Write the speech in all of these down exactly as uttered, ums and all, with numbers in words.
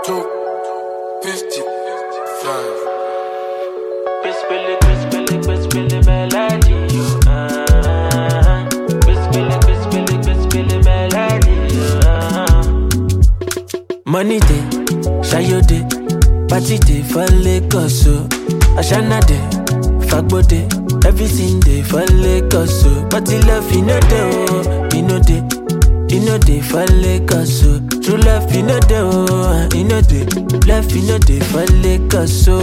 two fifty-five. Whispele, whispele, whispele melody, you ah. Whispele, whispele, whispele melody, you ah. Money day, shayo day, party day for Lagos, so Ashana day, fagbo day, everything day for Lagos, so party love you know day, oh, you know day, you know day for Lagos, so true love you know day, oh, you know day, love you know day for Lagos, so.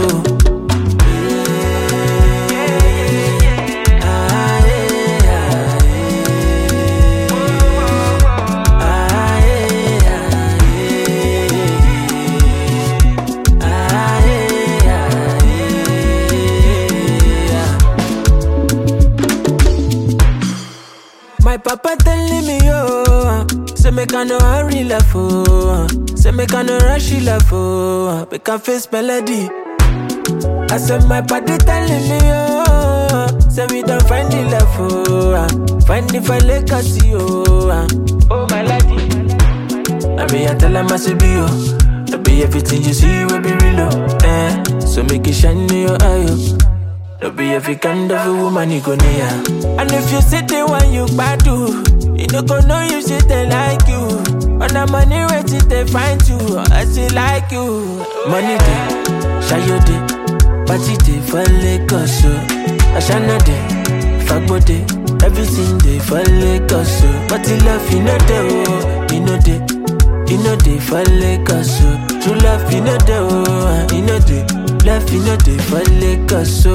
My papa telling me, oh, say make I no hurry love, oh, say make I no rush love, oh, make I face melody. I said my body telling me, oh, say we don't find the love, oh, find the file legacy, oh, oh my lady. I be I tell them I say be, oh, I be everything you see will be real, oh, eh, so make it shine in your eye, oh. Don't be every kind of a woman you go near. And if you sit there when you badu, you don't go know you sit there like you. On the money where they find you, I see like you. Money day, shayo day, party day for Lagos, so Ashana day, fagbo day, everything day for Lagos, so party love you know day, oh, you know day, you know day for Lagos, so true love you know day, oh, you know day. Love you know day for Lagos, so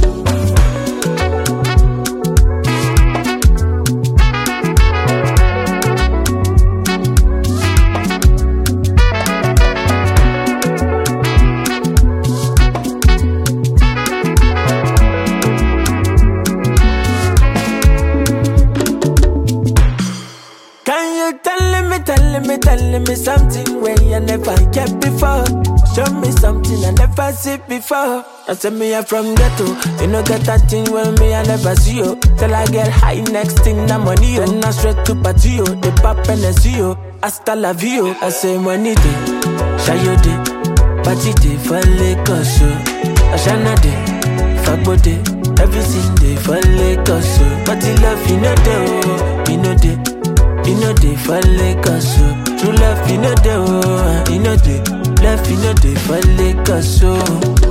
can you tell me, tell me, tell me something where you never get before? Show me something I never see before. I say me I'm from ghetto, you know get that thing when me I never see you. Till I get high, next thing na money yo. Then I straight to party yo, the pop and the see yo. Hasta la vie yo. I say money day, shayo day, party day for Lagos so Ashana day, fagbo day, everything day for Lagos so party love you know day, oh, you know day, you know day for Lagos so true love you know day, oh, you know day. Love you know day for Lagos, so